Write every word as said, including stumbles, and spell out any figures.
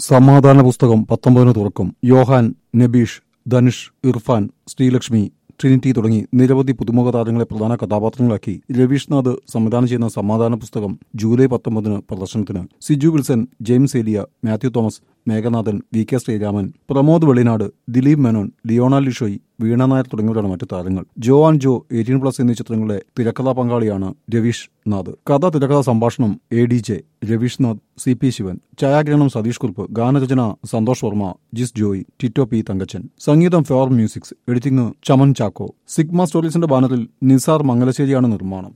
സമാധാന പുസ്തകം പത്തൊമ്പതിന് തുറക്കും. യോഹാൻ, നബീഷ്, ധനുഷ്, ഇർഫാൻ, ശ്രീലക്ഷ്മി, ട്രിനിറ്റി തുടങ്ങി നിരവധി പുതുമുഖ താരങ്ങളെ പ്രധാന കഥാപാത്രങ്ങളാക്കി രവീഷ് നാഥ് സംവിധാനം ചെയ്യുന്ന സമാധാന പുസ്തകം ജൂലൈ പത്തൊമ്പതിന് പ്രദർശനത്തിന്. Siju Wilson, James Elia, Mathew Thomas, Meghanathan, V K Sreeraman, Pramod Vellinad, Dileep Menon, Leona Lishoy, Veena Nair തുടങ്ങിയവരാണ് മറ്റു താരങ്ങൾ. Jo and Jo, eighteen plus എന്നീ ചിത്രങ്ങളുടെ തിരക്കഥാ പങ്കാളിയാണ് രവീഷ് നാഥ്. കഥ, തിരക്കഥാ, സംഭാഷണം A D J Raveesh Nath, C P Sivan, ഛായാഗ്രഹണം സതീഷ് കുറുപ്പ്, ഗാനരചന സന്തോഷ് വർമ്മ, ജിസ് ജോയ്, ടിറ്റോ പി തങ്കച്ചൻ, സംഗീതം four musics, editing Chaman Chacko. Sigma സ്റ്റോറീസിന്റെ ബാനറിൽ നിസാർ മംഗലശ്ശേരിയാണ് നിർമ്മാണം.